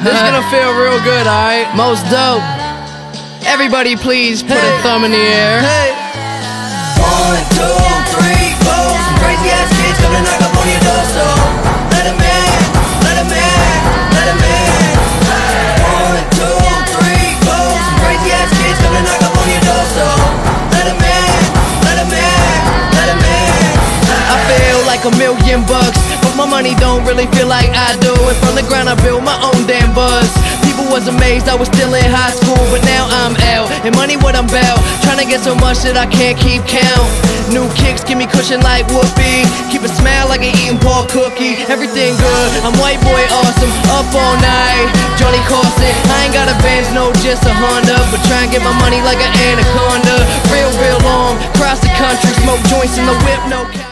This is gonna feel real good, alright? Most dope. Everybody please put a thumb in the air. Hey. 1, 2, 3, 4. Some crazy ass kids come to knock up on your door, so let 'em in, let 'em in, let 'em in. 1, 2, 3, 4. Some crazy ass kids come to knock up on your door, so let 'em in, let 'em in, let 'em in. I feel like $1,000,000, but my money don't really feel like I do. And from the ground I built my own damn buzz. People was amazed I was still in high school, but now I'm out, and money what I'm about. Trying to get so much that I can't keep count. New kicks give me cushion like whoopee. Keep a smile like an eating pork cookie. Everything good, I'm white boy awesome. Up all night, Johnny Carson. I ain't got a Benz, no, just a Honda, but try and get my money like an anaconda. Real long, across the country, smoke joints in the whip, no cap.